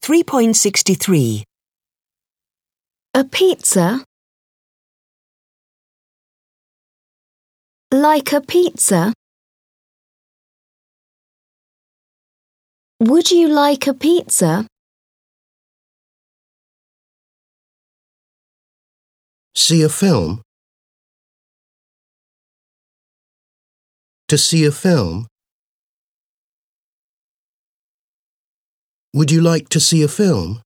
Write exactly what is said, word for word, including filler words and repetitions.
three point six three. A pizza? Like a pizza? Would you like a pizza? See a film. To see a film. Would you like to see a film?